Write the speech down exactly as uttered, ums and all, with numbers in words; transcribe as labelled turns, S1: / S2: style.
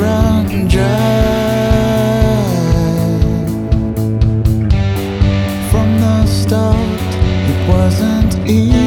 S1: run dry. From the start, it wasn't easy.